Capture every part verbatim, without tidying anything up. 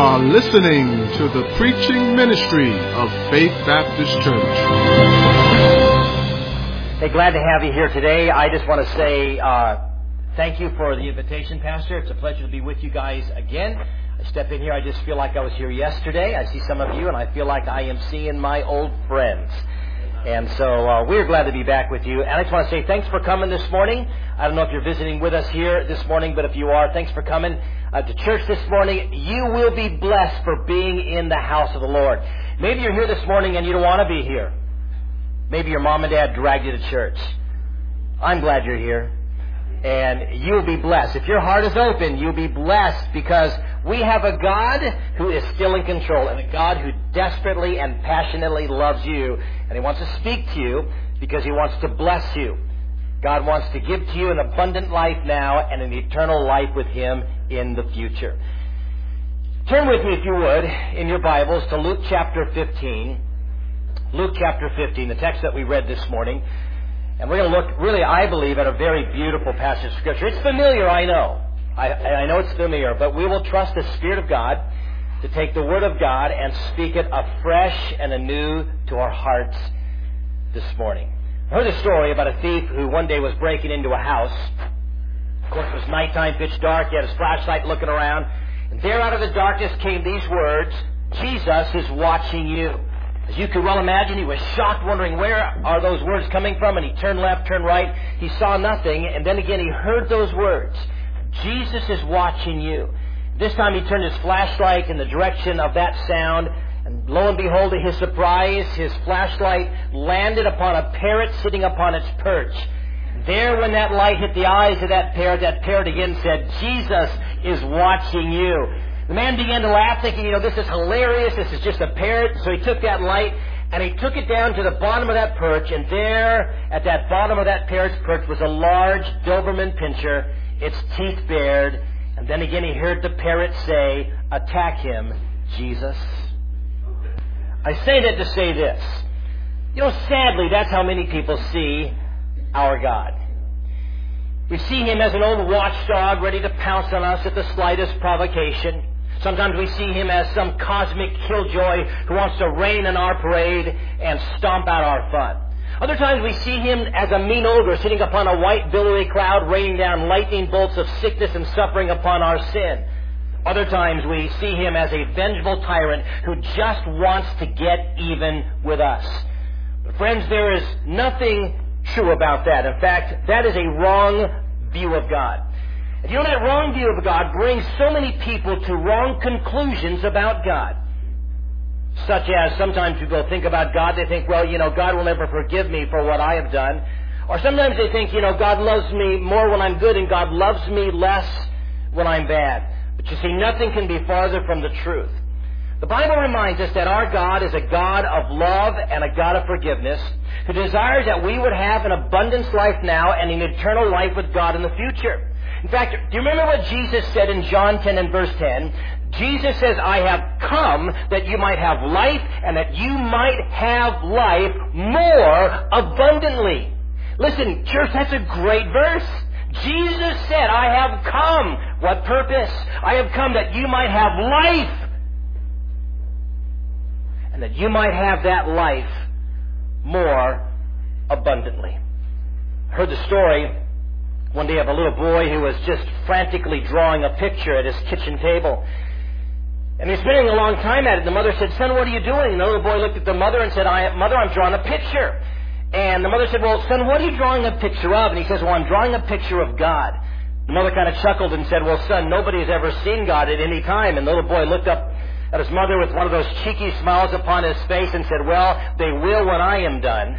are listening to the preaching ministry of Faith Baptist Church. Hey, glad to have you here today. I just want to say uh, thank you for the invitation, Pastor. It's a pleasure to be with you guys again. I step in here, I just feel like I was here yesterday. I see some of you, and I feel like I am seeing my old friends. And so uh, we're glad to be back with you. And I just want to say thanks for coming this morning. I don't know if you're visiting with us here this morning, but if you are, thanks for coming uh, to church this morning. You will be blessed for being in the house of the Lord. Maybe you're here this morning and you don't want to be here. Maybe your mom and dad dragged you to church. I'm glad you're here. And you'll be blessed. If your heart is open, you'll be blessed because we have a God who is still in control and a God who desperately and passionately loves you. And He wants to speak to you because He wants to bless you. God wants to give to you an abundant life now and an eternal life with Him in the future. Turn with me, if you would, in your Bibles to Luke chapter fifteen. Luke chapter fifteen, the text that we read this morning. And we're going to look, really, I believe, at a very beautiful passage of Scripture. It's familiar, I know. I, I know it's familiar, but we will trust the Spirit of God to take the Word of God and speak it afresh and anew to our hearts this morning. I heard a story about a thief who one day was breaking into a house. Of course, it was nighttime, pitch dark. He had his flashlight looking around. And there out of the darkness came these words, "Jesus is watching you." As you could well imagine, he was shocked, wondering where are those words coming from, and he turned left, turned right. He saw nothing, and then again he heard those words, "Jesus is watching you." This time he turned his flashlight in the direction of that sound, and lo and behold, to his surprise, his flashlight landed upon a parrot sitting upon its perch. There, when that light hit the eyes of that parrot, that parrot again said, "Jesus is watching you." The man began to laugh, thinking, you know, this is hilarious, this is just a parrot. So he took that light and he took it down to the bottom of that perch, and there, at that bottom of that parrot's perch, was a large Doberman pinscher, its teeth bared. And then again he heard the parrot say, "Attack him, Jesus." I say that to say this. You know, sadly, that's how many people see our God. We see Him as an old watchdog ready to pounce on us at the slightest provocation. Sometimes we see Him as some cosmic killjoy who wants to rain in our parade and stomp out our fun. Other times we see Him as a mean ogre sitting upon a white billowy cloud, raining down lightning bolts of sickness and suffering upon our sin. Other times we see Him as a vengeful tyrant who just wants to get even with us. But friends, there is nothing true about that. In fact, that is a wrong view of God. And you know, that wrong view of God brings so many people to wrong conclusions about God. Such as sometimes people think about God, they think, well, you know, God will never forgive me for what I have done. Or sometimes they think, you know, God loves me more when I'm good and God loves me less when I'm bad. But you see, nothing can be farther from the truth. The Bible reminds us that our God is a God of love and a God of forgiveness who desires that we would have an abundance life now and an eternal life with God in the future. In fact, do you remember what Jesus said in John ten and verse ten? Jesus says, "I have come that you might have life and that you might have life more abundantly." Listen, church, that's a great verse. Jesus said, "I have come." What purpose? "I have come that you might have life and that you might have that life more abundantly." I heard the story one day of a little boy who was just frantically drawing a picture at his kitchen table. And he was spending a long time at it. The mother said, "Son, what are you doing?" And the little boy looked at the mother and said, I, "Mother, I'm drawing a picture." And the mother said, "Well, son, what are you drawing a picture of?" And he says, "Well, I'm drawing a picture of God." The mother kind of chuckled and said, "Well, son, nobody has ever seen God at any time." And the little boy looked up at his mother with one of those cheeky smiles upon his face and said, "Well, they will when I am done."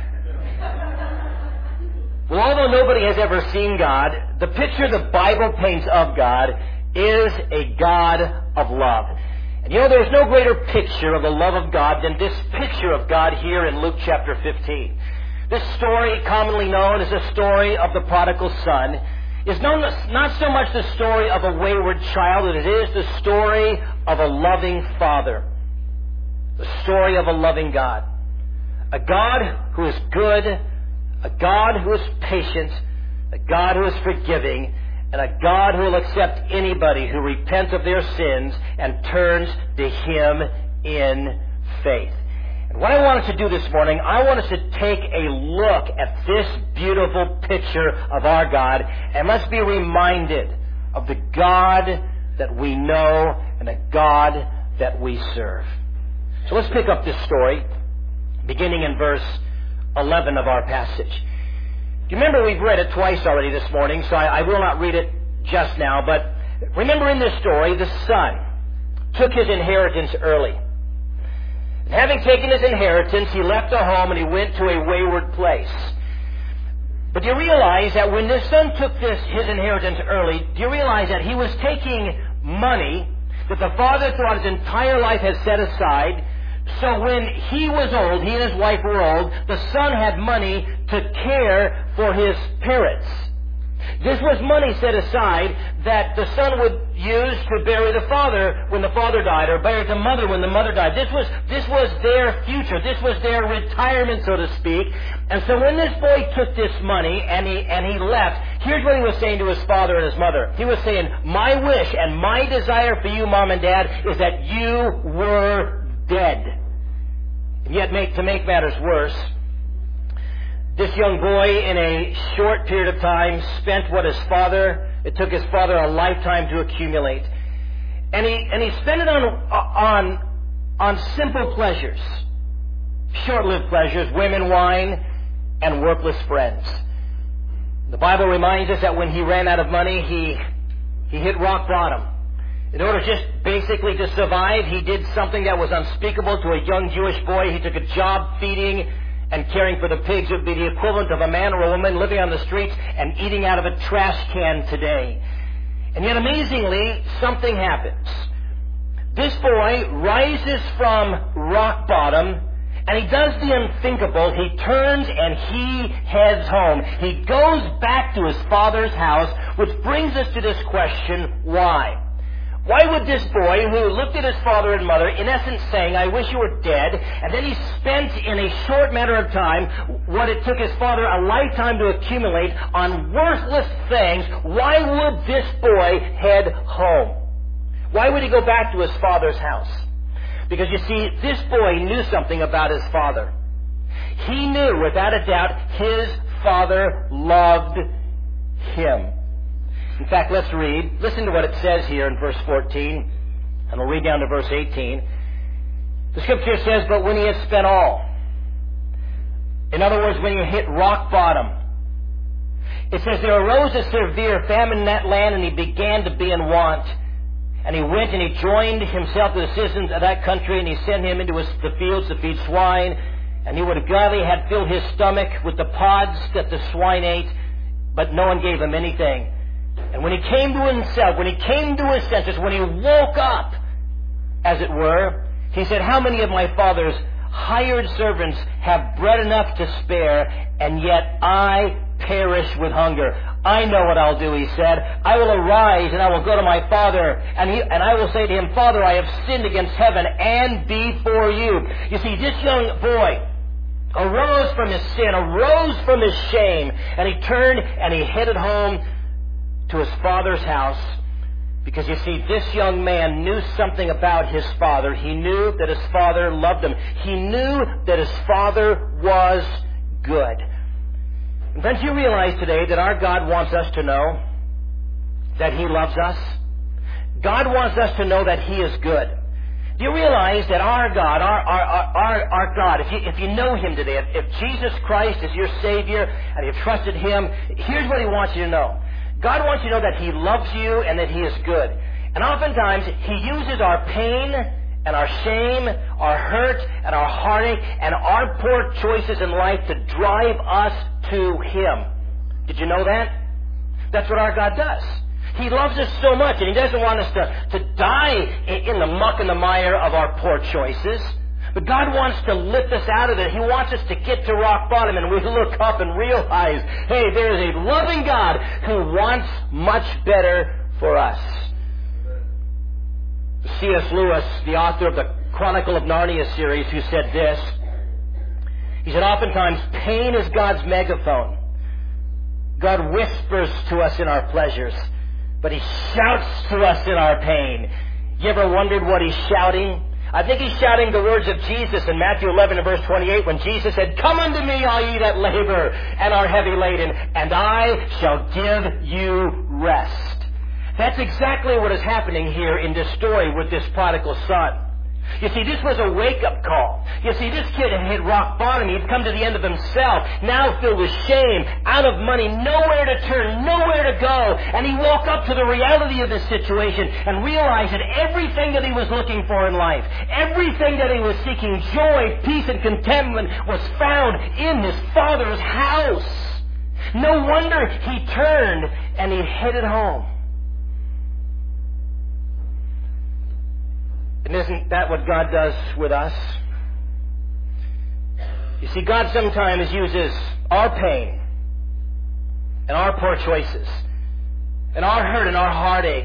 Well, although nobody has ever seen God, the picture the Bible paints of God is a God of love. And you know, there's no greater picture of the love of God than this picture of God here in Luke chapter fifteen. This story, commonly known as the story of the prodigal son, is known, not so much the story of a wayward child, as it is the story of a loving father. The story of a loving God. A God who is good, a God who is patient, a God who is forgiving, and a God who will accept anybody who repents of their sins and turns to Him in faith. And what I want us to do this morning, I want us to take a look at this beautiful picture of our God, and let's be reminded of the God that we know and the God that we serve. So let's pick up this story, beginning in verse eleven of our passage. You remember we've read it twice already this morning, so I, I will not read it just now, but remember in this story, the son took his inheritance early. And having taken his inheritance, he left the home and he went to a wayward place. But do you realize that when this son took this his inheritance early, do you realize that he was taking money that the father throughout his entire life had set aside? So when he was old, he and his wife were old, the son had money to care for his parents. This was money set aside that the son would use to bury the father when the father died, or bury the mother when the mother died. This was, this was their future. This was their retirement, so to speak. And so when this boy took this money and he, and he left, here's what he was saying to his father and his mother. He was saying, my wish and my desire for you, Mom and Dad, is that you were dead. And yet, make, to make matters worse, this young boy, in a short period of time, spent what his father, it took his father a lifetime to accumulate. And he, and he spent it on, on, on simple pleasures, short-lived pleasures, women, wine, and worthless friends. The Bible reminds us that when he ran out of money, he, he hit rock bottom. In order just basically to survive, he did something that was unspeakable to a young Jewish boy. He took a job feeding and caring for the pigs. Would be the equivalent of a man or a woman living on the streets and eating out of a trash can today. And yet amazingly, something happens. This boy rises from rock bottom and he does the unthinkable. He turns and he heads home. He goes back to his father's house, which brings us to this question, why? Why would this boy, who looked at his father and mother, in essence saying, I wish you were dead, and then he spent in a short matter of time what it took his father a lifetime to accumulate on worthless things, why would this boy head home? Why would he go back to his father's house? Because you see, this boy knew something about his father. He knew, without a doubt, his father loved him. In fact, let's read. Listen to what it says here in verse fourteen, and we'll read down to verse eighteen. The Scripture says, but when he had spent all, in other words, when he hit rock bottom, it says, there arose a severe famine in that land, and he began to be in want. And he went and he joined himself to the citizens of that country, and he sent him into his, the fields to feed swine. And he would have gladly had filled his stomach with the pods that the swine ate, but no one gave him anything. And when he came to himself, when he came to his senses, when he woke up, as it were, he said, how many of my father's hired servants have bread enough to spare, and yet I perish with hunger? I know what I'll do, he said. I will arise and I will go to my father, and, he, and I will say to him, Father, I have sinned against heaven and before you. You see, this young boy arose from his sin, arose from his shame, and he turned and he headed home to his father's house, because you see, this young man knew something about his father. He knew that his father loved him. He knew that his father was good. And friends, you realize today that our God wants us to know that He loves us. God wants us to know that He is good. Do you realize that our God, our, our, our, our God, if you, if you know Him today, if, if Jesus Christ is your Savior and you've trusted Him, here's what He wants you to know. God wants you to know that He loves you and that He is good. And oftentimes, He uses our pain and our shame, our hurt and our heartache and our poor choices in life to drive us to Him. Did you know that? That's what our God does. He loves us so much, and He doesn't want us to, to die in the muck and the mire of our poor choices. But God wants to lift us out of it. He wants us to get to rock bottom, and we look up and realize, hey, there is a loving God who wants much better for us. C S Lewis, the author of the Chronicle of Narnia series, who said this, he said, oftentimes pain is God's megaphone. God whispers to us in our pleasures. but He shouts to us in our pain. You ever wondered what He's shouting? I think He's shouting the words of Jesus in Matthew eleven and verse twenty-eight when Jesus said, "Come unto me, all ye that labor and are heavy laden, and I shall give you rest." That's exactly what is happening here in this story with this prodigal son. You see, this was a wake-up call. You see, this kid had hit rock bottom. He'd come to the end of himself, now filled with shame, out of money, nowhere to turn, nowhere to go. And he woke up to the reality of this situation and realized that everything that he was looking for in life, everything that he was seeking, joy, peace, and contentment, was found in his Father's house. No wonder he turned and he headed home. And isn't that what God does with us? You see, God sometimes uses our pain and our poor choices and our hurt and our heartache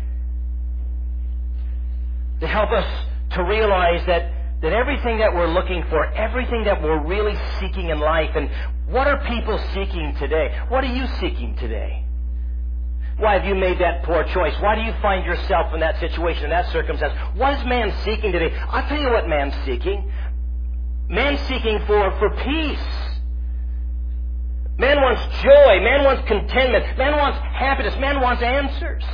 to help us to realize that, that everything that we're looking for, everything that we're really seeking in life, and what are people seeking today? What are you seeking today? Why have you made that poor choice? Why do you find yourself in that situation, in that circumstance? What is man seeking today? I'll tell you what man's seeking. Man's seeking for, for peace. Man wants joy. Man wants contentment. Man wants happiness. Man wants answers.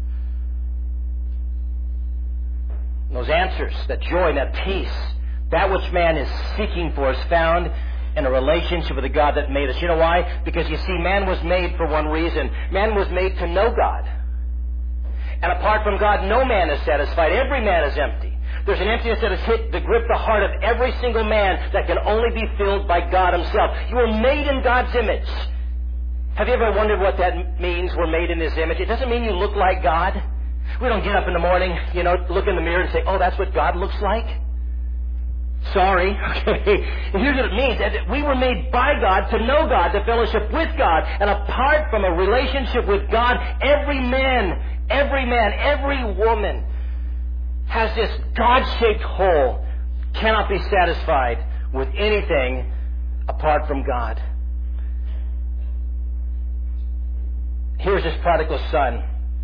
And those answers, that joy and that peace, that which man is seeking for is found in a relationship with the God that made us. You know why? Because you see, man was made for one reason. Man was made to know God. And apart from God, no man is satisfied. Every man is empty. There's an emptiness that has hit the grip the heart of every single man that can only be filled by God Himself. You were made in God's image. Have you ever wondered what that means, we're made in His image? It doesn't mean you look like God. We don't get up in the morning, you know, look in the mirror and say, "Oh, that's what God looks like." Sorry. Okay. And here's what it means. That we were made by God to know God, to fellowship with God. And apart from a relationship with God, every man, every man, every woman has this God-shaped hole, cannot be satisfied with anything apart from God. Here's this prodigal son.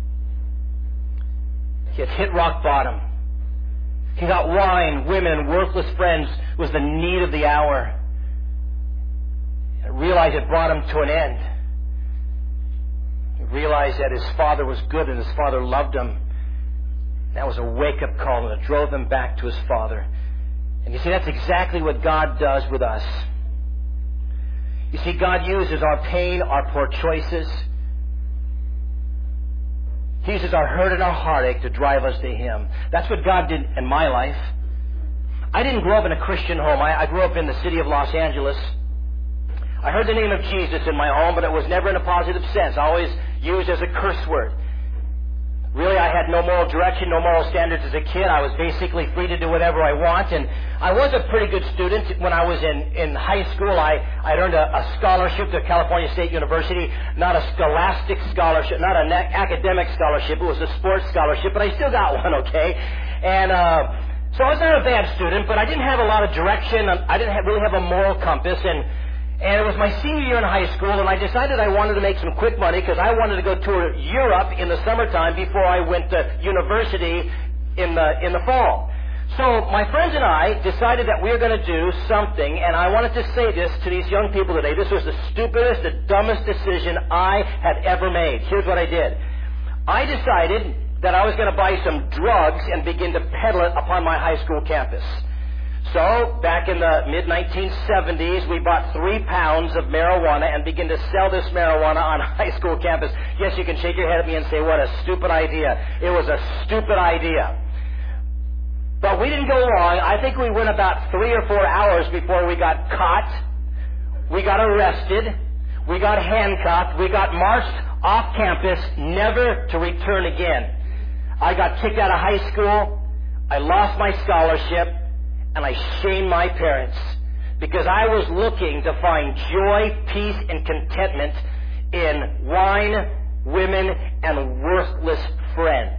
He had hit rock bottom. He got wine, women, and worthless friends was the need of the hour. He realized it brought him to an end. He realized that his father was good and his father loved him. That was a wake-up call, and it drove him back to his father. And you see, that's exactly what God does with us. You see, God uses our pain, our poor choices. He uses our hurt and our heartache to drive us to Him. That's what God did in my life. I didn't grow up in a Christian home. I, I grew up in the city of Los Angeles. I heard the name of Jesus in my home, but it was never in a positive sense. Always used as a curse word. Really, I had no moral direction, no moral standards as a kid. I was basically free to do whatever I want. And I was a pretty good student. When I was in, in high school, I, I earned a, a scholarship to California State University. Not a scholastic scholarship, not an academic scholarship. It was a sports scholarship, but I still got one, okay? And uh, so I was not a bad student, but I didn't have a lot of direction. I didn't have, really have a moral compass. And And it was my senior year in high school, and I decided I wanted to make some quick money because I wanted to go tour Europe in the summertime before I went to university in the in the fall. So my friends and I decided that we were going to do something, and I wanted to say this to these young people today. This was the stupidest, the dumbest decision I had ever made. Here's what I did. I decided that I was going to buy some drugs and begin to peddle it upon my high school campus. So, back in the mid nineteen seventies, we bought three pounds of marijuana and began to sell this marijuana on a high school campus. Yes, you can shake your head at me and say, what a stupid idea. It was a stupid idea. But we didn't go long. I think we went about three or four hours before we got caught. We got arrested. We got handcuffed. We got marched off campus, never to return again. I got kicked out of high school. I lost my scholarship. And I shamed my parents because I was looking to find joy, peace, and contentment in wine, women, and worthless friends.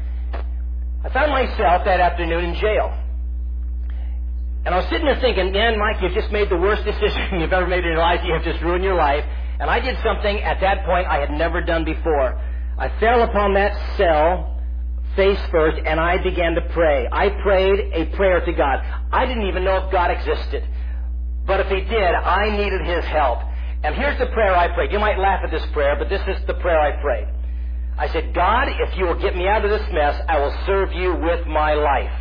I found myself that afternoon in jail. And I was sitting there thinking, man, Mike, you've just made the worst decision you've ever made in your life. You have just ruined your life. And I did something at that point I had never done before. I fell upon that cell face first, and I began to pray. I prayed a prayer to God. I didn't even know if God existed. But if He did, I needed His help. And here's the prayer I prayed. You might laugh at this prayer, but this is the prayer I prayed. I said, God, if you will get me out of this mess, I will serve you with my life.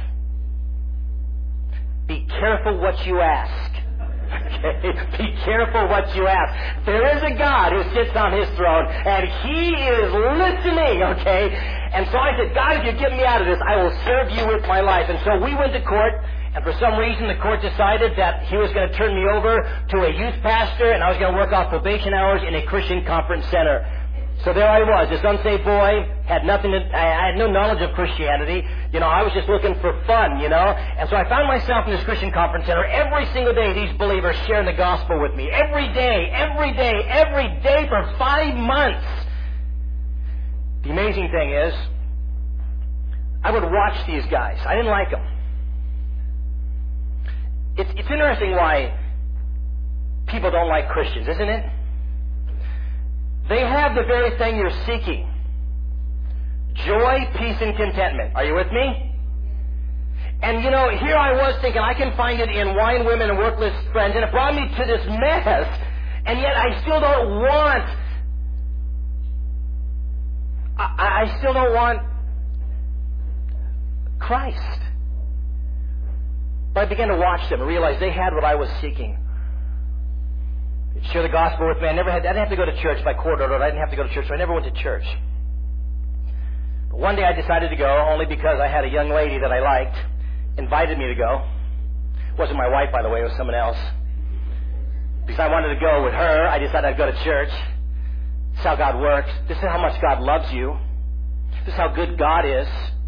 Be careful what you ask. Okay? Be careful what you ask. There is a God who sits on His throne, and He is listening, okay? And so I said, God, if you get me out of this, I will serve you with my life. And so we went to court, and for some reason the court decided that he was going to turn me over to a youth pastor, and I was going to work off probation hours in a Christian conference center. So there I was, this unsaved boy, had nothing to, I had no knowledge of Christianity. You know, I was just looking for fun, you know. And so I found myself in this Christian conference center every single day, these believers sharing the gospel with me. Every day, every day, every day for five months. The amazing thing is, I would watch these guys. I didn't like them. It's, it's interesting why people don't like Christians, isn't it? They have the very thing you're seeking. Joy, peace, and contentment. Are you with me? And you know, here I was thinking I can find it in wine, women, and worthless friends, and it brought me to this mess. And yet I still don't want, I, I still don't want Christ. But I began to watch them and realize they had what I was seeking. Share the gospel with me. I never had, I didn't have to go to church by court order. I didn't have to go to church, so I never went to church. But one day I decided to go, only because I had a young lady that I liked, invited me to go. It wasn't my wife, by the way, it was someone else. Because I wanted to go with her, I decided I'd go to church. This is how God works. This is how much God loves you. This is how good God is.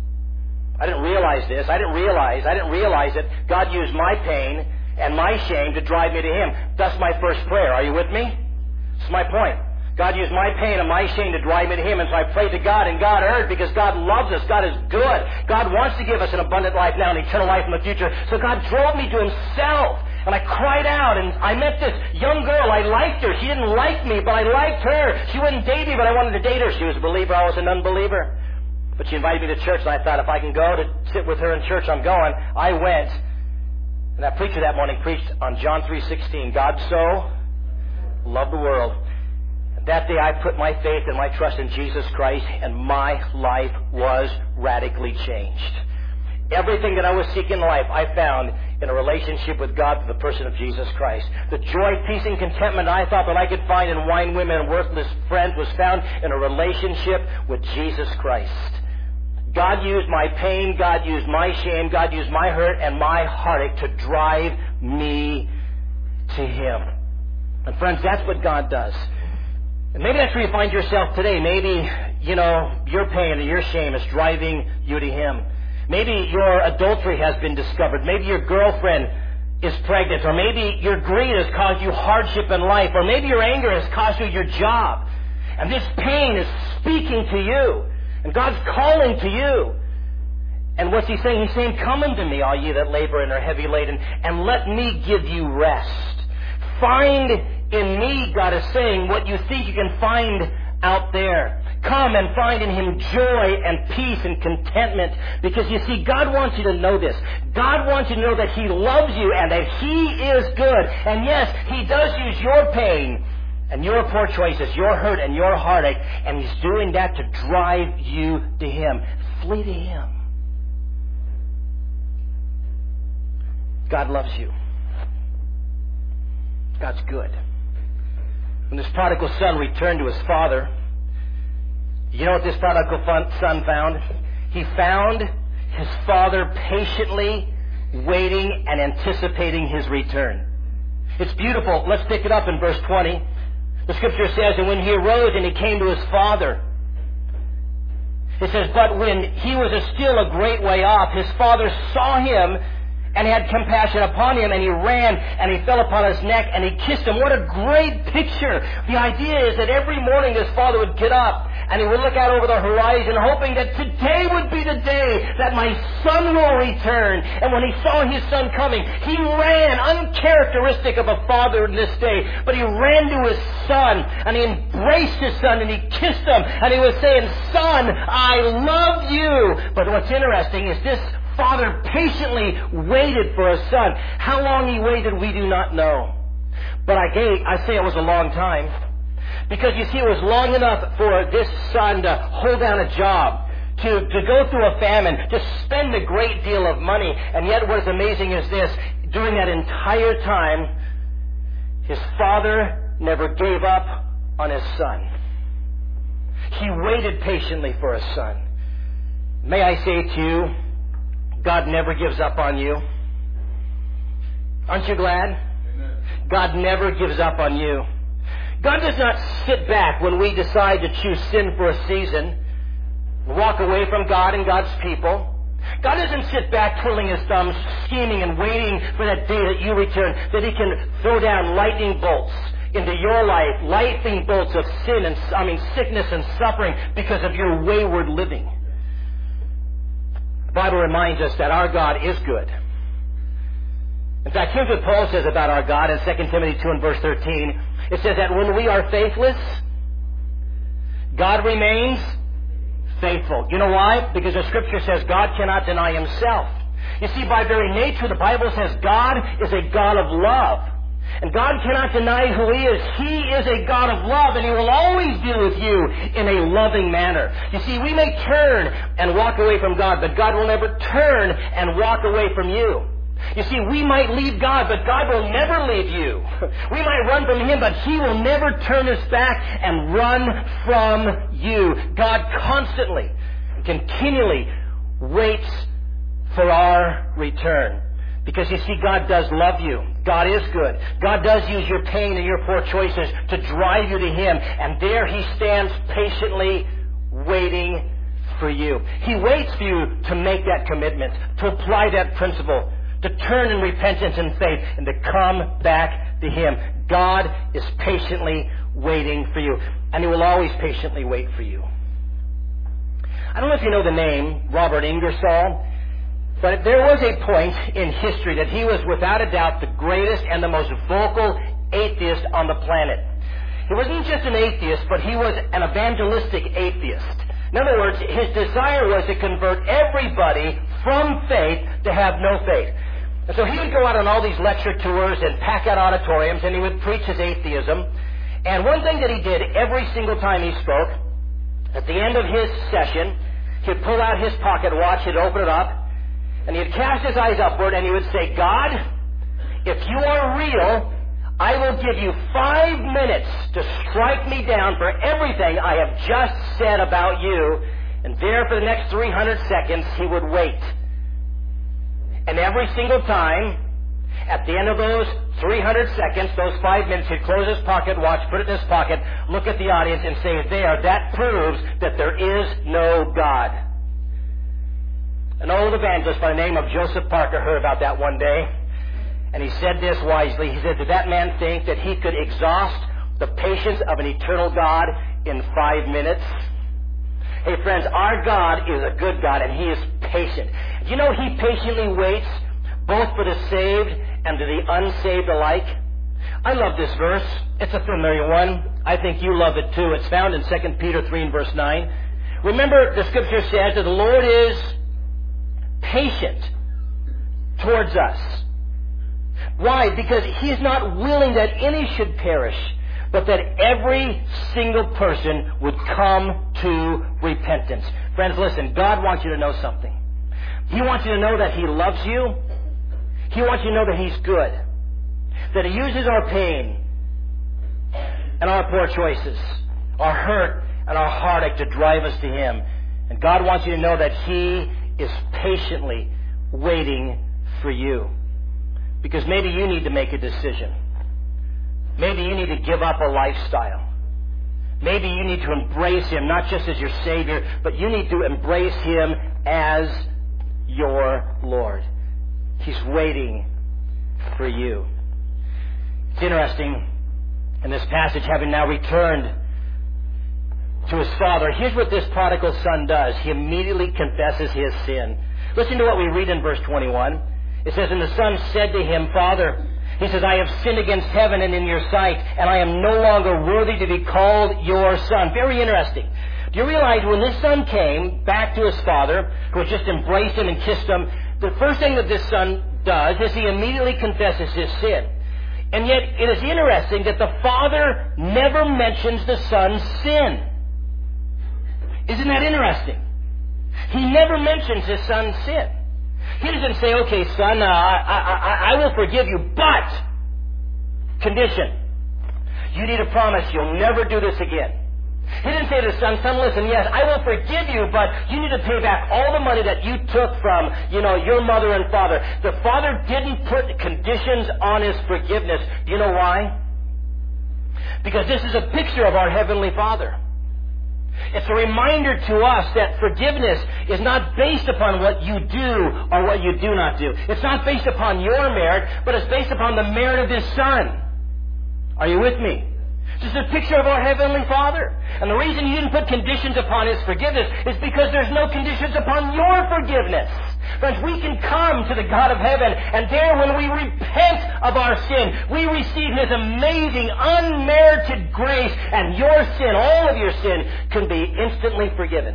I didn't realize this. I didn't realize, I didn't realize that God used my pain and my shame to drive me to Him. That's my first prayer. Are you with me? That's my point. God used my pain and my shame to drive me to Him, and so I prayed to God, and God heard, because God loves us. God is good. God wants to give us an abundant life now and eternal life in the future. So God drove me to Himself, and I cried out, and I met this young girl. I liked her. She didn't like me, but I liked her. She wouldn't date me, but I wanted to date her. She was a believer. I was an unbeliever. But she invited me to church, and I thought, if I can go to sit with her in church, I'm going. I went. And that preacher that morning preached on John three sixteen. God so loved the world. And that day I put my faith and my trust in Jesus Christ, and my life was radically changed. Everything that I was seeking in life, I found in a relationship with God through the person of Jesus Christ. The joy, peace, and contentment I thought that I could find in wine, women, and worthless friends was found in a relationship with Jesus Christ. God used my pain, God used my shame, God used my hurt and my heartache to drive me to Him. And friends, that's what God does. And maybe that's where you find yourself today. Maybe, you know, your pain or your shame is driving you to Him. Maybe your adultery has been discovered. Maybe your girlfriend is pregnant. Or maybe your greed has caused you hardship in life. Or maybe your anger has cost you your job. And this pain is speaking to you. And God's calling to you. And what's He saying? He's saying, come unto me, all ye that labor and are heavy laden, and let me give you rest. Find in me, God is saying, what you think you can find out there. Come and find in Him joy and peace and contentment. Because you see, God wants you to know this. God wants you to know that He loves you and that He is good. And yes, He does use your pain and your poor choices, your hurt and your heartache, and He's doing that to drive you to Him. Flee to Him. God loves you. God's good. When this prodigal son returned to his father, you know what this prodigal son found? He found his father patiently waiting and anticipating his return. It's beautiful. Let's pick it up in verse twenty. The Scripture says, and when he arose and he came to his father, it says, but when he was still a great way off, his father saw him and had compassion upon him, and he ran and he fell upon his neck and he kissed him. What a great picture. The idea is that every morning this father would get up and he would look out over the horizon, hoping that today would be the day that my son will return. And when he saw his son coming, he ran, uncharacteristic of a father in this day, but he ran to his son, and he embraced his son, and he kissed him, and he was saying, "Son, I love you." But what's interesting is this father patiently waited for a son. How long he waited, we do not know. But I gave, I say it was a long time. Because you see, it was long enough for this son to hold down a job, to, to go through a famine, to spend a great deal of money. And yet what is amazing is this, during that entire time, his father never gave up on his son. He waited patiently for his son. May I say to you, God never gives up on you. Aren't you glad? Amen. God never gives up on you. God does not sit back when we decide to choose sin for a season, walk away from God and God's people. God doesn't sit back twiddling his thumbs, scheming and waiting for that day that you return, that he can throw down lightning bolts into your life, lightning bolts of sin and, I mean, sickness and suffering because of your wayward living. The Bible reminds us that our God is good. In fact, here's what Paul says about our God in Second Timothy two and verse thirteen. It says that when we are faithless, God remains faithful. You know why? Because the Scripture says God cannot deny himself. You see, by very nature, the Bible says God is a God of love. And God cannot deny who he is. He is a God of love, and he will always deal with you in a loving manner. You see, we may turn and walk away from God, but God will never turn and walk away from you. You see, we might leave God, but God will never leave you. We might run from him, but he will never turn his back and run from you. God constantly, continually waits for our return. Because you see, God does love you. God is good. God does use your pain and your poor choices to drive you to him. And there he stands patiently waiting for you. He waits for you to make that commitment, to apply that principle, to turn in repentance and faith, and to come back to him. God is patiently waiting for you. And he will always patiently wait for you. I don't know if you know the name Robert Ingersoll. But there was a point in history that he was without a doubt the greatest and the most vocal atheist on the planet. He wasn't just an atheist, but he was an evangelistic atheist. In other words, his desire was to convert everybody from faith to have no faith. And so he would go out on all these lecture tours and pack out auditoriums, and he would preach his atheism. And one thing that he did every single time he spoke, at the end of his session, he'd pull out his pocket watch, he'd open it up, and he'd cast his eyes upward and he would say, "God, if you are real, I will give you five minutes to strike me down for everything I have just said about you." And there for the next three hundred seconds, he would wait. And every single time, at the end of those three hundred seconds, those five minutes, he'd close his pocket watch, put it in his pocket, look at the audience and say, "There, that proves that there is no God." An old evangelist by the name of Joseph Parker heard about that one day, and he said this wisely. He said, "Did that man think that he could exhaust the patience of an eternal God in five minutes?" Hey friends, our God is a good God, and he is patient. You know, he patiently waits both for the saved and to the unsaved alike. I love this verse. It's a familiar one. I think you love it too. It's found in Second Peter three and verse nine. Remember, the Scripture says that the Lord is patient towards us. Why? Because he is not willing that any should perish, but that every single person would come to repentance. Friends, listen, God wants you to know something. He wants you to know that he loves you. He wants you to know that he's good. That he uses our pain and our poor choices, our hurt and our heartache to drive us to him. And God wants you to know that he is patiently waiting for you. Because maybe you need to make a decision. Maybe you need to give up a lifestyle. Maybe you need to embrace him, not just as your Savior, but you need to embrace him as your Lord. He's waiting for you. It's interesting, in this passage, having now returned to his father, here's what this prodigal son does. He immediately confesses his sin. Listen to what we read in verse twenty-one. It says, and the son said to him, Father, he says, I have sinned against heaven and in your sight, and I am no longer worthy to be called your son. Very interesting. Do you realize when this son came back to his father, who had just embraced him and kissed him, the first thing that this son does is he immediately confesses his sin. And yet it is interesting that the father never mentions the son's sin. Isn't that interesting? He never mentions his son's sin. He doesn't say, okay, son, uh, I, I, I will forgive you, but condition. You need to promise you'll never do this again. He didn't say to the son, son, listen, yes, I will forgive you, but you need to pay back all the money that you took from, you know, your mother and father. The father didn't put conditions on his forgiveness. Do you know why? Because this is a picture of our Heavenly Father. It's a reminder to us that forgiveness is not based upon what you do or what you do not do. It's not based upon your merit, but it's based upon the merit of His Son. Are you with me? This is a picture of our Heavenly Father. And the reason He didn't put conditions upon His forgiveness is because there's no conditions upon your forgiveness. Friends, we can come to the God of heaven, and there when we repent of our sin, we receive His amazing, unmerited grace, and your sin, all of your sin, can be instantly forgiven.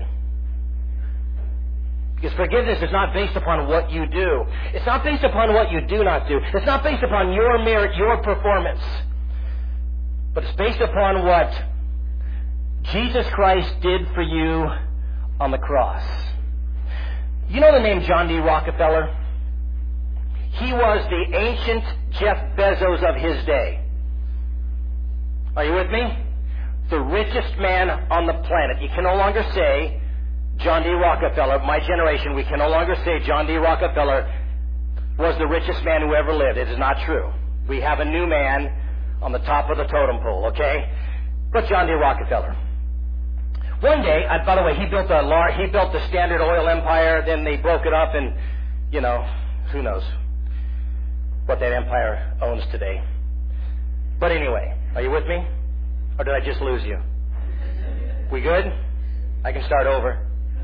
Because forgiveness is not based upon what you do. It's not based upon what you do not do. It's not based upon your merit, your performance. But it's based upon what Jesus Christ did for you on the cross. You know the name John D. Rockefeller? He was the ancient Jeff Bezos of his day. Are you with me? The richest man on the planet. You can no longer say John D. Rockefeller. My generation, we can no longer say John D. Rockefeller was the richest man who ever lived. It is not true. We have a new man on the top of the totem pole, okay? But John D. Rockefeller. One day, uh, by the way, he built a lar- he built the Standard Oil empire. Then they broke it up, and you know, who knows what that empire owns today. But anyway, are you with me, or did I just lose you? We good? I can start over.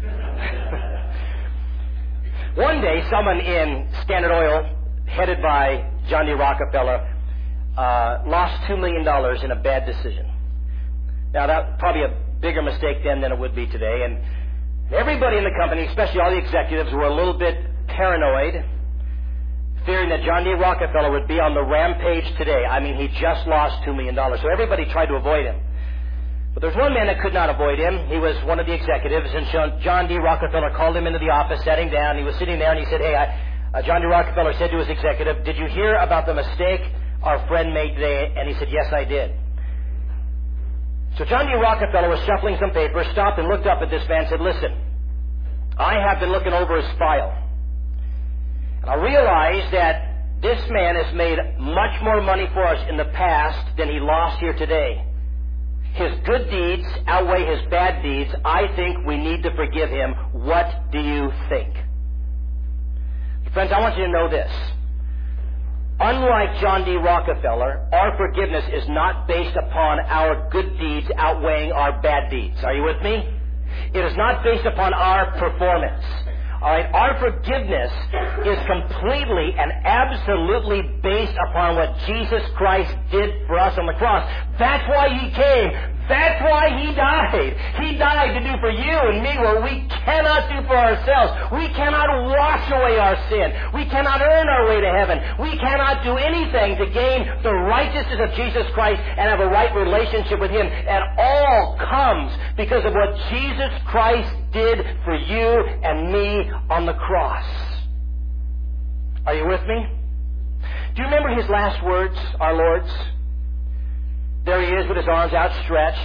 One day, someone in Standard Oil, headed by John D. Rockefeller, uh, lost two million dollars in a bad decision. Now, that's probably a bigger mistake then than it would be today. And everybody in the company, especially all the executives, were a little bit paranoid, fearing that John D. Rockefeller would be on the rampage today. I mean, he just lost two million dollars. So everybody tried to avoid him. But there's one man that could not avoid him. He was one of the executives, and John D. Rockefeller called him into the office, sat him down. He was sitting there, and he said, hey, I, uh, John D. Rockefeller said to his executive, did you hear about the mistake our friend made today? And he said, yes, I did. So John D. Rockefeller was shuffling some papers, stopped and looked up at this man and said, listen, I have been looking over his file. And I realize that this man has made much more money for us in the past than he lost here today. His good deeds outweigh his bad deeds. I think we need to forgive him. What do you think? Friends, I want you to know this. Unlike John D. Rockefeller, our forgiveness is not based upon our good deeds outweighing our bad deeds. Are you with me? It is not based upon our performance. All right, our forgiveness is completely and absolutely based upon what Jesus Christ did for us on the cross. That's why He came. That's why He died. He died to do for you and me what we cannot do for ourselves. We cannot wash away our sin. We cannot earn our way to heaven. We cannot do anything to gain the righteousness of Jesus Christ and have a right relationship with Him. It all comes because of what Jesus Christ did for you and me on the cross. Are you with me? Do you remember His last words, our Lord's? There He is with His arms outstretched,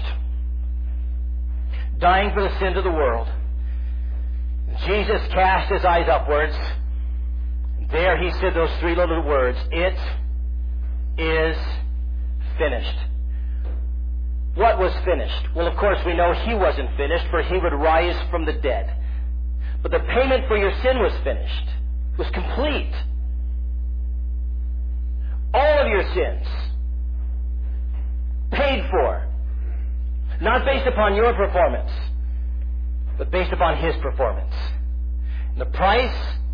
dying for the sins of the world. Jesus cast His eyes upwards. There He said those three little words, it is finished. What was finished? Well, of course, we know He wasn't finished, for He would rise from the dead. But the payment for your sin was finished. It was complete. All of your sins paid for. Not based upon your performance, but based upon His performance. And the price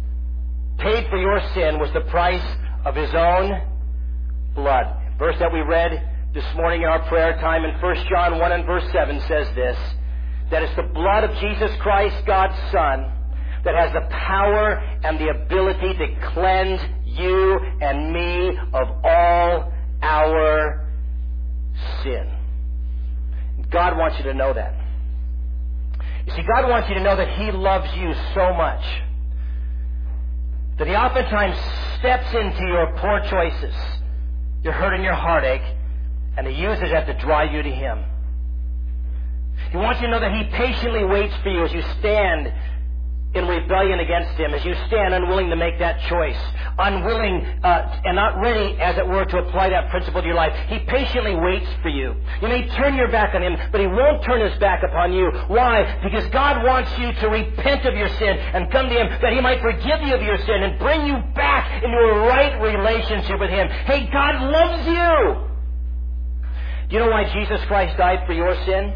paid for your sin was the price of His own blood. The verse that we read this morning in our prayer time in First John one and verse seven says this, that it's the blood of Jesus Christ, God's Son, that has the power and the ability to cleanse you and me of all our sin. God wants you to know that. You see, God wants you to know that He loves you so much that He oftentimes steps into your poor choices, your hurt and your heartache, and He uses that to draw you to Him. He wants you to know that He patiently waits for you as you stand in rebellion against Him, as you stand unwilling to make that choice, unwilling uh, and not ready, as it were, to apply that principle to your life. He patiently waits for you. You may turn your back on Him, but He won't turn His back upon you. Why? Because God wants you to repent of your sin and come to Him that He might forgive you of your sin and bring you back into a right relationship with Him. Hey, God loves you! Do you know why Jesus Christ died for your sin?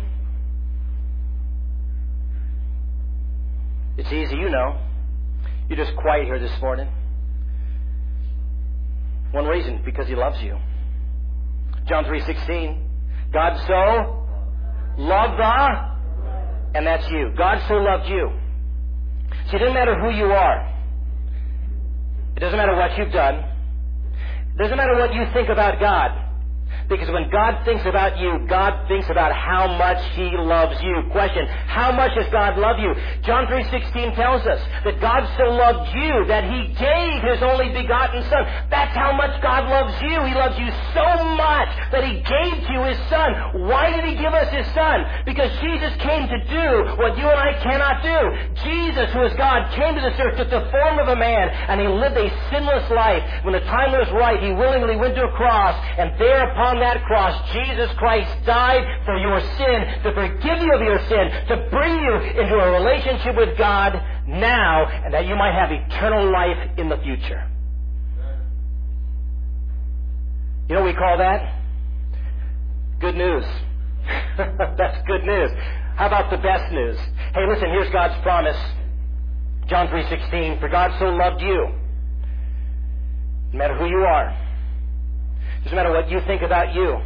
It's easy, you know. You're just quiet here this morning. One reason, because He loves you. John three sixteen. God so loved the, and that's you. God so loved you. See, it doesn't matter who you are. It doesn't matter what you've done. It doesn't matter what you think about God. Because when God thinks about you, God thinks about how much He loves you. Question, how much does God love you? John three sixteen tells us that God so loved you that He gave His only begotten Son. That's how much God loves you. He loves you so much that He gave to you His Son. Why did He give us His Son? Because Jesus came to do what you and I cannot do. Jesus, who is God, came to this earth, took the form of a man, and He lived a sinless life. When the time was right, He willingly went to a cross, and there upon that cross, Jesus Christ died for your sin, to forgive you of your sin, to bring you into a relationship with God now, and that you might have eternal life in the future. You know what we call that? Good news. That's good news. How about the best news? Hey, listen, here's God's promise. John three sixteen, for God so loved you, no matter who you are, doesn't matter what you think about you,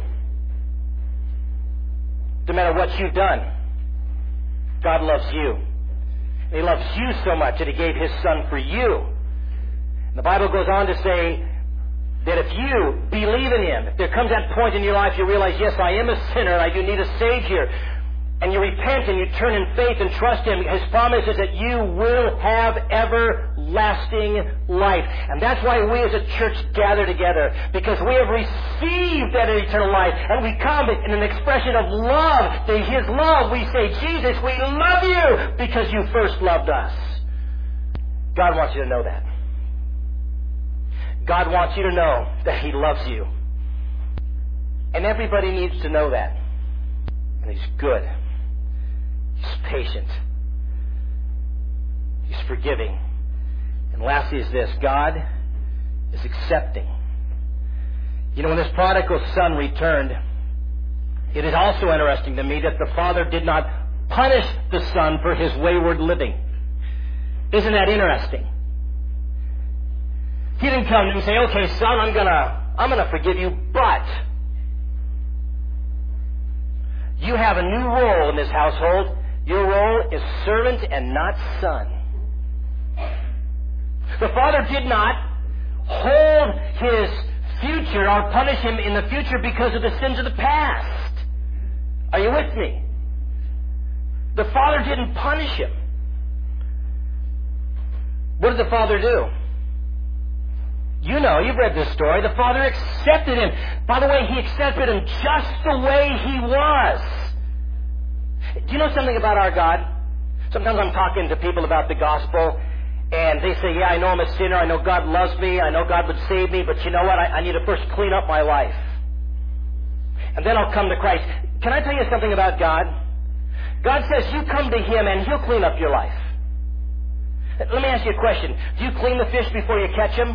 doesn't matter what you've done, God loves you. And He loves you so much that He gave His Son for you. And the Bible goes on to say that if you believe in Him, if there comes that point in your life you realize, yes, I am a sinner and I do need a Savior, and you repent and you turn in faith and trust Him, His promise is that you will have everlasting life. And that's why we as a church gather together, because we have received that eternal life, and we come in an expression of love to His love. We say, Jesus, we love you because you first loved us. God wants you to know that. God wants you to know that He loves you. And everybody needs to know that. And He's good. He's patient. He's forgiving. And lastly is this, God is accepting. You know, when this prodigal son returned, it is also interesting to me that the father did not punish the son for his wayward living. Isn't that interesting? He didn't come to him and say, okay, son, I'm gonna, I'm gonna forgive you, but you have a new role in this household. Your role is servant and not son. The father did not hold his future or punish him in the future because of the sins of the past. Are you with me? The father didn't punish him. What did the father do? You know, you've read this story. The father accepted him. By the way, he accepted him just the way he was. Do you know something about our God? Sometimes I'm talking to people about the gospel, and they say, yeah, I know I'm a sinner. I know God loves me. I know God would save me. But you know what? I, I need to first clean up my life. And then I'll come to Christ. Can I tell you something about God? God says you come to Him and He'll clean up your life. Let me ask you a question. Do you clean the fish before you catch him?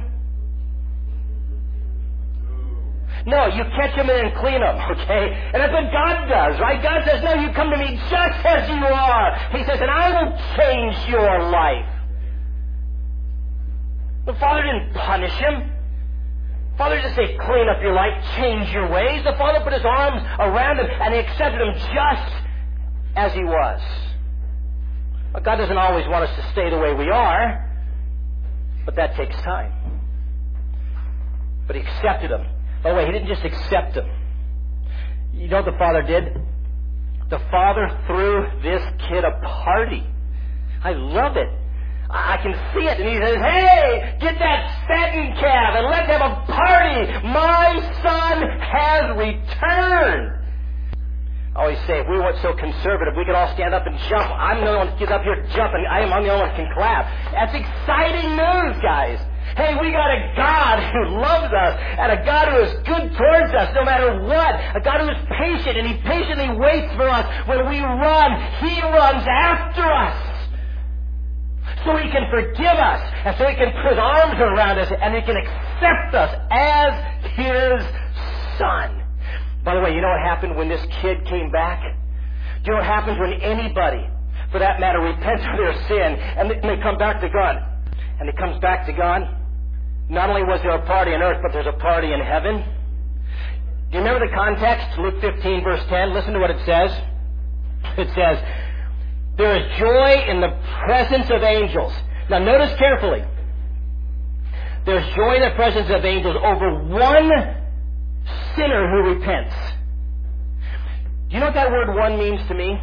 No, you catch them and then clean them, okay? And that's what God does, right? God says, no, you come to me just as you are. He says, and I will change your life. The Father didn't punish him. The Father didn't say, clean up your life, change your ways. The Father put his arms around him and he accepted him just as he was. Well, God doesn't always want us to stay the way we are, but that takes time. But he accepted him. By the way, he didn't just accept him. You know what the Father did? The Father threw this kid a party. I love it. I can see it. And he says, hey, get that fattened calf and let's have a party. My son has returned. I always say, if we weren't so conservative, we could all stand up and jump. I'm the only one that gets up here jumping. I am I'm the only one that can clap. That's exciting news, guys. Hey, we got a God who loves us and a God who is good towards us no matter what. A God who is patient and he patiently waits for us. When we run, he runs after us. So he can forgive us and so he can put his arms around us and he can accept us as his son. By the way, you know what happened when this kid came back? Do you know what happens when anybody, for that matter, repents of their sin and they come back to God? And he comes back to God. Not only was there a party on earth, but there's a party in heaven. Do you remember the context? Luke fifteen, verse ten. Listen to what it says. It says, there is joy in the presence of angels. Now notice carefully. There's joy in the presence of angels over one sinner who repents. Do you know what that word one means to me?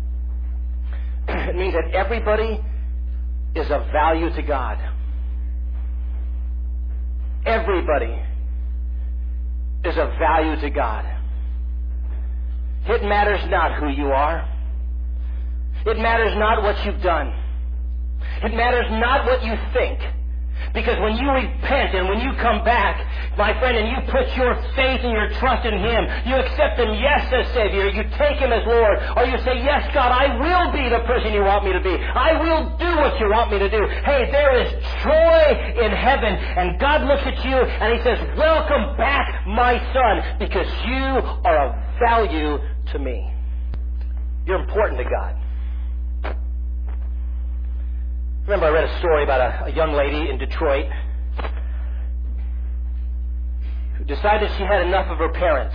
It means that everybody is of value to God. Everybody is of value to God. It matters not who you are. It matters not what you've done. It matters not what you think. Because when you repent and when you come back, my friend, and you put your faith and your trust in him, you accept him, yes, as Savior, you take him as Lord, or you say, yes, God, I will be the person you want me to be. I will do what you want me to do. Hey, there is joy in heaven, and God looks at you and he says, welcome back, my son, because you are of value to me. You're important to God. Remember, I read a story about a, a young lady in Detroit who decided she had enough of her parents.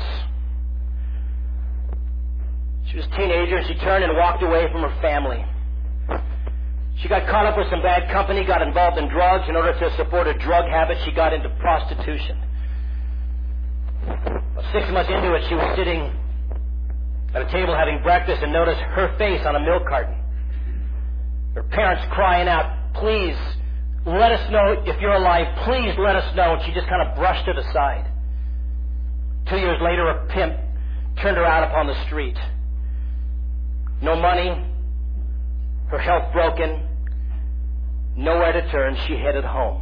She was a teenager and she turned and walked away from her family. She got caught up with some bad company, got involved in drugs. In order to support a drug habit, she got into prostitution. Well, six months into it, she was sitting at a table having breakfast and noticed her face on a milk carton. Her parents crying out, please let us know if you're alive. Please let us know. And she just kind of brushed it aside. Two years later, a pimp turned her out upon the street. No money, her health broken, nowhere to turn. She headed home.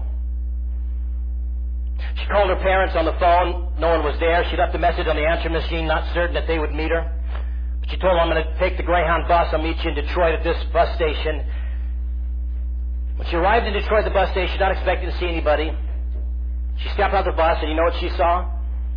She called her parents on the phone. No one was there. She left a message on the answer machine, not certain that they would meet her. But she told them, I'm going to take the Greyhound bus. I'll meet you in Detroit at this bus station. When she arrived in Detroit at the bus station, not expecting to see anybody, she stepped out of the bus, and you know what she saw?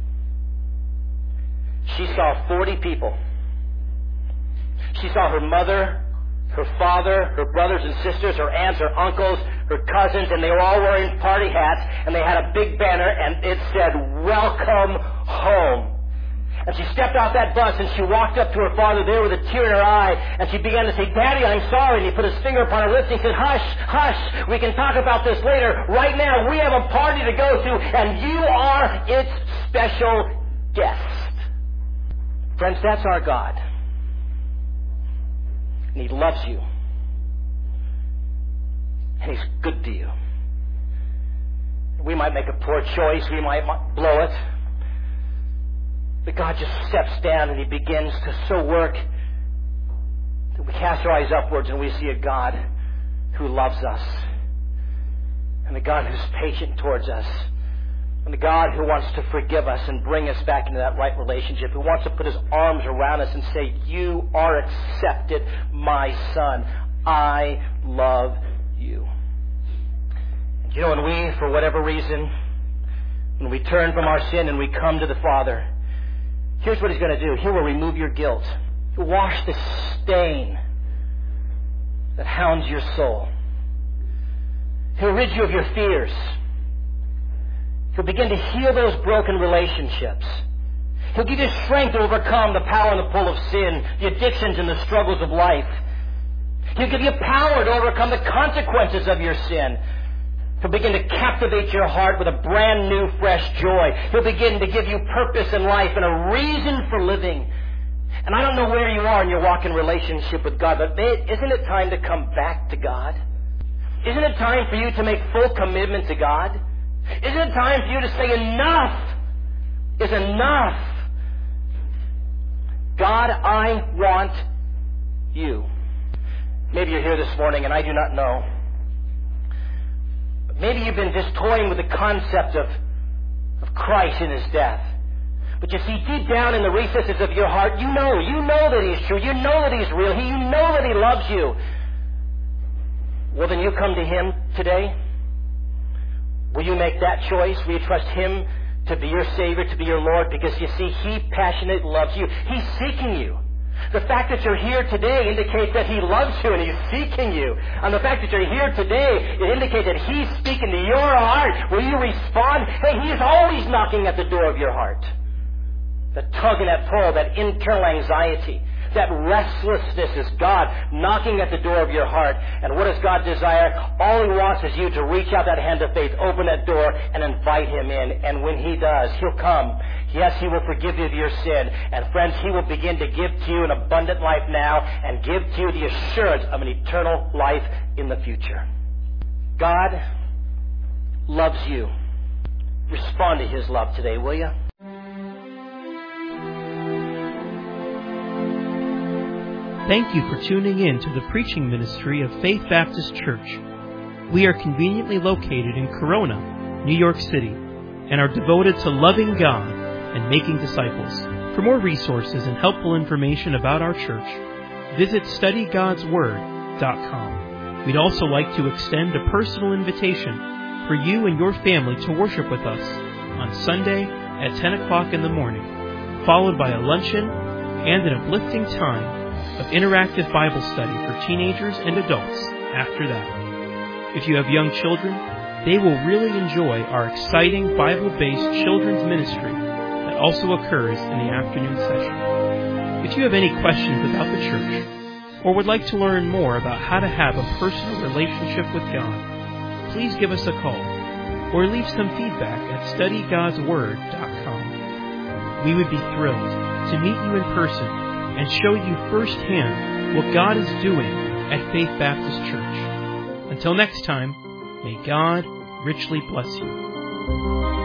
She saw forty people. She saw her mother, her father, her brothers and sisters, her aunts, her uncles, her cousins, and they were all wearing party hats, and they had a big banner, and it said, welcome home. And she stepped off that bus and she walked up to her father there with a tear in her eye, and she began to say, Daddy, I'm sorry. And he put his finger upon her lips and he said, hush, hush, we can talk about this later. Right now, we have a party to go to, and you are its special guest. Friends, that's our God. And he loves you. And he's good to you. We might make a poor choice. We might blow it. But God just steps down and he begins to so work that we cast our eyes upwards and we see a God who loves us, and a God who's patient towards us, and a God who wants to forgive us and bring us back into that right relationship, who wants to put his arms around us and say, you are accepted, my son. I love you. And you know, when we, for whatever reason, when we turn from our sin and we come to the Father, here's what he's going to do. He will remove your guilt. He'll wash the stain that hounds your soul. He'll rid you of your fears. He'll begin to heal those broken relationships. He'll give you strength to overcome the power and the pull of sin, the addictions and the struggles of life. He'll give you power to overcome the consequences of your sin. He'll begin to captivate your heart with a brand new, fresh joy. He'll begin to give you purpose in life and a reason for living. And I don't know where you are in your walk in relationship with God, but isn't it time to come back to God? Isn't it time for you to make full commitment to God? Isn't it time for you to say enough is enough? God, I want you. Maybe you're here this morning and I do not know. Maybe you've been just toying with the concept of, of Christ and His death. But you see, deep down in the recesses of your heart, you know, you know that He's true. You know that He's real. You know that He loves you. Well, then you come to Him today. Will you make that choice? Will you trust Him to be your Savior, to be your Lord? Because you see, He passionately loves you. He's seeking you. The fact that you're here today indicates that He loves you and He's seeking you. And the fact that you're here today, it indicates that He's speaking to your heart. Will you respond? Hey, He is always knocking at the door of your heart. That tug and that pull, that internal anxiety, that restlessness is God knocking at the door of your heart. And what does God desire? All He wants is you to reach out that hand of faith, open that door, and invite Him in. And when He does, He'll come. Yes, He will forgive you of your sin. And friends, He will begin to give to you an abundant life now and give to you the assurance of an eternal life in the future. God loves you. Respond to His love today, will you? Thank you for tuning in to the preaching ministry of Faith Baptist Church. We are conveniently located in Corona, New York City, and are devoted to loving God and making disciples. For more resources and helpful information about our church, visit study gods word dot com. We'd also like to extend a personal invitation for you and your family to worship with us on Sunday at ten o'clock in the morning, followed by a luncheon and an uplifting time of interactive Bible study for teenagers and adults after that. If you have young children, they will really enjoy our exciting Bible-based children's ministry that also occurs in the afternoon session. If you have any questions about the church or would like to learn more about how to have a personal relationship with God, please give us a call or leave some feedback at study gods word dot com. We would be thrilled to meet you in person and show you firsthand what God is doing at Faith Baptist Church. Until next time, may God richly bless you.